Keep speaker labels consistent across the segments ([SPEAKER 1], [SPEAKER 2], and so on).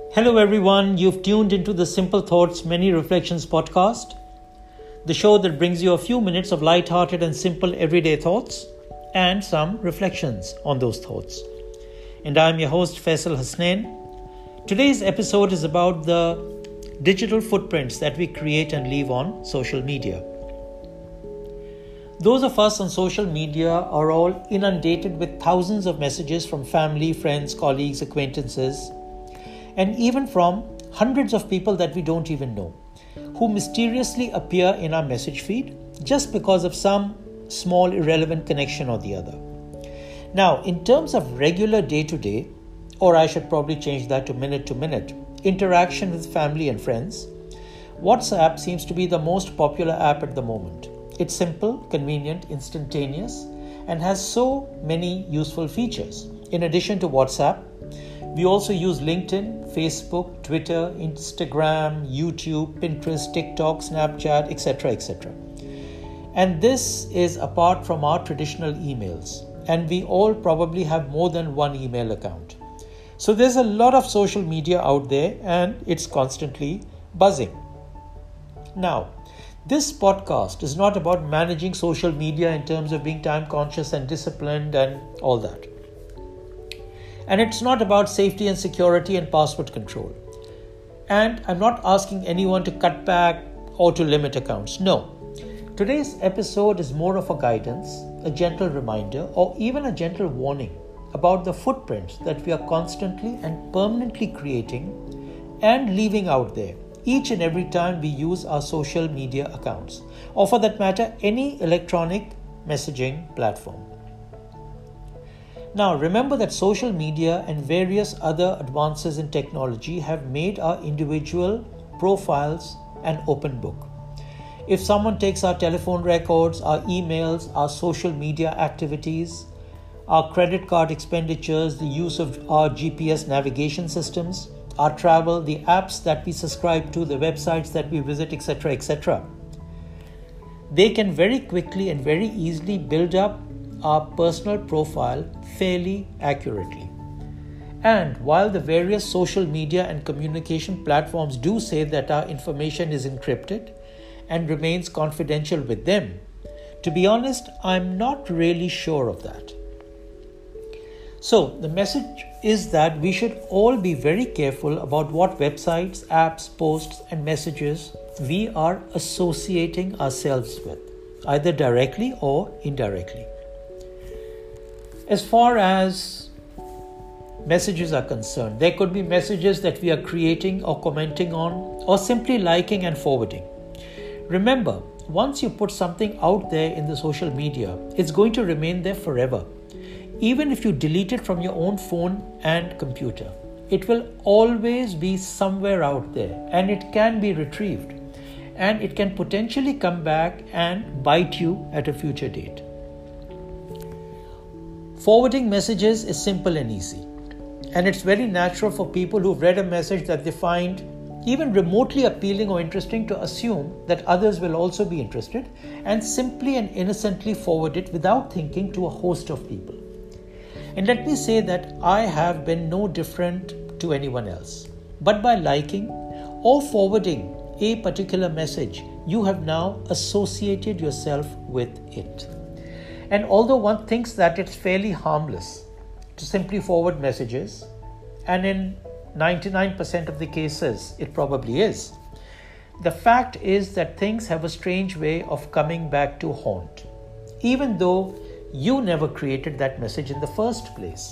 [SPEAKER 1] Hello everyone, you've tuned into the Simple Thoughts Many Reflections podcast, the show that brings you a few minutes of light-hearted and simple everyday thoughts and some reflections on those thoughts. And I'm your host Faisal Hasnain. Today's episode is about the digital footprints that we create and leave on social media. Those of us on social media are all inundated with thousands of messages from family, friends, colleagues, acquaintances, and even from hundreds of people that we don't even know, who mysteriously appear in our message feed just because of some small irrelevant connection or the other. Now, in terms of regular day-to-day, or I should probably change that to minute interaction with family and friends, WhatsApp seems to be the most popular app at the moment. It's simple, convenient, instantaneous, and has so many useful features. In addition to WhatsApp, we also use LinkedIn, Facebook, Twitter, Instagram, YouTube, Pinterest, TikTok, Snapchat, etc. And this is apart from our traditional emails. And we all probably have more than one email account. So there's a lot of social media out there and it's constantly buzzing. Now, this podcast is not about managing social media in terms of being time conscious and disciplined and all that. And it's not about safety and security and password control. And I'm not asking anyone to cut back or to limit accounts. No. Today's episode is more of a guidance, a gentle reminder, or even a gentle warning about the footprints that we are constantly and permanently creating and leaving out there each and every time we use our social media accounts, or for that matter, any electronic messaging platform. Now, remember that social media and various other advances in technology have made our individual profiles an open book. If someone takes our telephone records, our emails, our social media activities, our credit card expenditures, the use of our GPS navigation systems, our travel, the apps that we subscribe to, the websites that we visit, etc., they can very quickly and very easily build up our personal profile fairly accurately. And while the various social media and communication platforms do say that our information is encrypted and remains confidential with them, to be honest, I'm not really sure of that. So the message is that we should all be very careful about what websites, apps, posts, and messages we are associating ourselves with, either directly or indirectly. As far as messages are concerned, there could be messages that we are creating or commenting on, or simply liking and forwarding. Remember, once you put something out there in the social media, it's going to remain there forever. Even if you delete it from your own phone and computer, it will always be somewhere out there and it can be retrieved. And it can potentially come back and bite you at a future date. Forwarding messages is simple and easy. And it's very natural for people who've read a message that they find even remotely appealing or interesting to assume that others will also be interested and simply and innocently forward it without thinking to a host of people. And let me say that I have been no different to anyone else. But by liking or forwarding a particular message, you have now associated yourself with it. And although one thinks that it's fairly harmless to simply forward messages, and in 99% of the cases it probably is, the fact is that things have a strange way of coming back to haunt, even though you never created that message in the first place.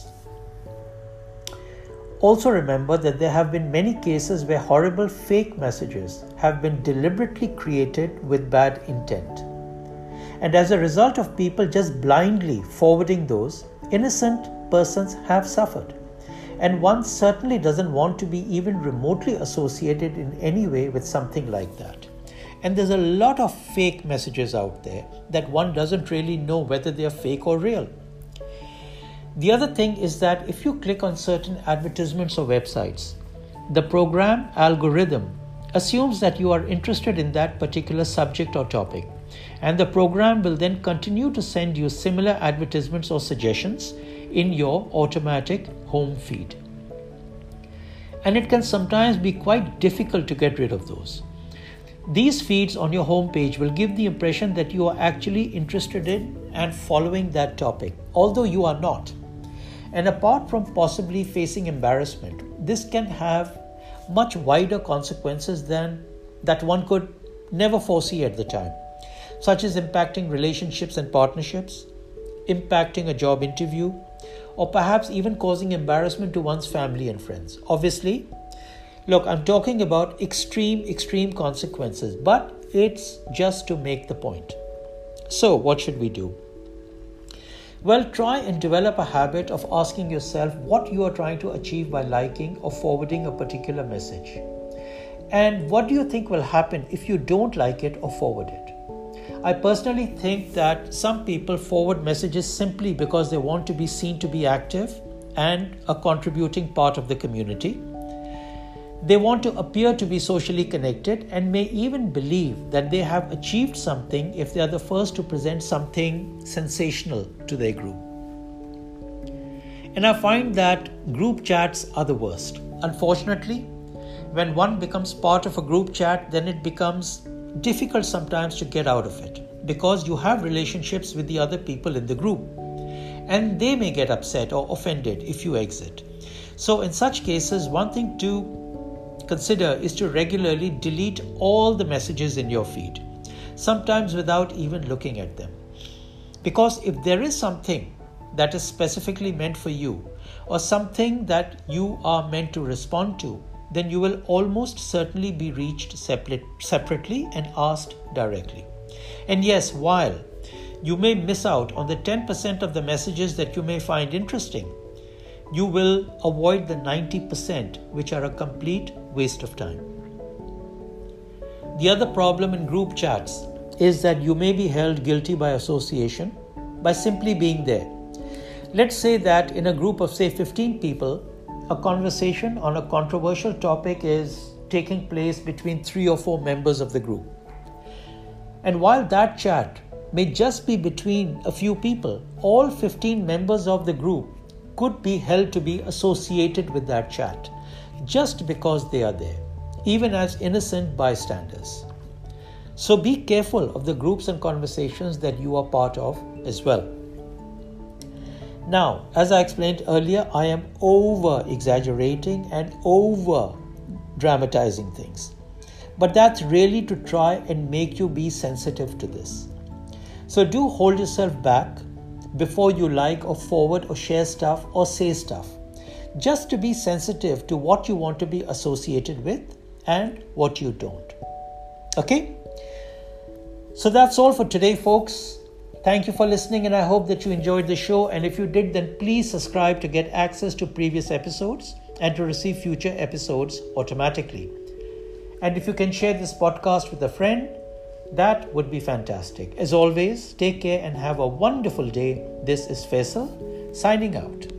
[SPEAKER 1] Also remember that there have been many cases where horrible fake messages have been deliberately created with bad intent. And as a result of people just blindly forwarding those, innocent persons have suffered. And one certainly doesn't want to be even remotely associated in any way with something like that. And there's a lot of fake messages out there that one doesn't really know whether they are fake or real. The other thing is that if you click on certain advertisements or websites, the program algorithm assumes that you are interested in that particular subject or topic, and the program will then continue to send you similar advertisements or suggestions in your automatic home feed. and it can sometimes be quite difficult to get rid of those. These feeds on your homepage will give the impression that you are actually interested in and following that topic, although you are not. And apart from possibly facing embarrassment, this can have much wider consequences than that one could never foresee at the time, such as impacting relationships and partnerships, impacting a job interview, or perhaps even causing embarrassment to one's family and friends. Obviously, look, I'm talking about extreme consequences, but it's just to make the point. So, what should we do? Well, try and develop a habit of asking yourself what you are trying to achieve by liking or forwarding a particular message. And what do you think will happen if you don't like it or forward it? I personally think that some people forward messages simply because they want to be seen to be active and a contributing part of the community. They want to appear to be socially connected and may even believe that they have achieved something if they are the first to present something sensational to their group. And I find that group chats are the worst. Unfortunately, when one becomes part of a group chat, then it becomes difficult sometimes to get out of it because you have relationships with the other people in the group and they may get upset or offended if you exit. So in such cases, one thing to consider is to regularly delete all the messages in your feed, sometimes without even looking at them. Because if there is something that is specifically meant for you or something that you are meant to respond to, then you will almost certainly be reached separately and asked directly. And yes, while you may miss out on the 10% of the messages that you may find interesting, you will avoid the 90% which are a complete waste of time. The other problem in group chats is that you may be held guilty by association by simply being there. Let's say that in a group of say 15 people, a conversation on a controversial topic is taking place between 3 or 4 members of the group. And while that chat may just be between a few people, all 15 members of the group could be held to be associated with that chat just because they are there, even as innocent bystanders. So be careful of the groups and conversations that you are part of as well. Now, as I explained earlier, I am over-exaggerating and over-dramatizing things. But that's really to try and make you be sensitive to this. So do hold yourself back before you like or forward or share stuff or say stuff, just to be sensitive to what you want to be associated with and what you don't. Okay? So that's all for today, folks. Thank you for listening, and I hope that you enjoyed the show. And if you did, then please subscribe to get access to previous episodes and to receive future episodes automatically. And if you can share this podcast with a friend, that would be fantastic. As always, take care and have a wonderful day. This is Faisal signing out.